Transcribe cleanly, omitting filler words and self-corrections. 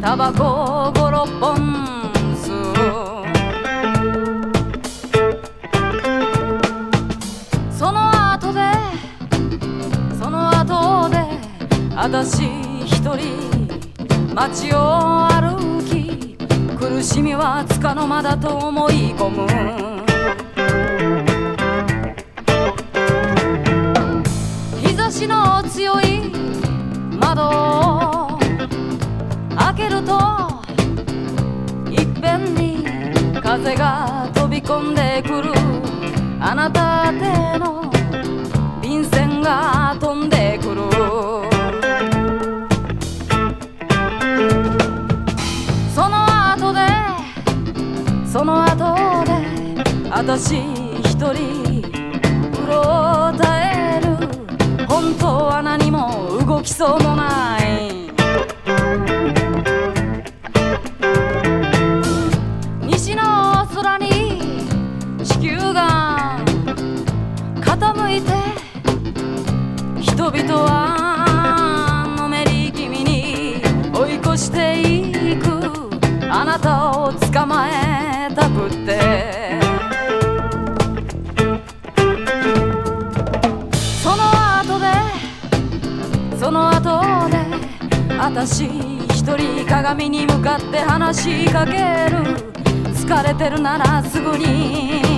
タバコ5、6本吸う。その後で私一人街を歩き、苦しみはつかの間だと思い込む。日差しの強い窓を開けるといっぺんに風が飛び込んでくる。あなた宛ての便箋が飛んでくる。その後で私一人うろたえる。本当は何も動きそうもない。西の空に地球が傾いて、人々はのめり気味に追い越していく。あなたを捕まえたくってその後で私一人鏡に向かって話しかける。疲れてるならすぐに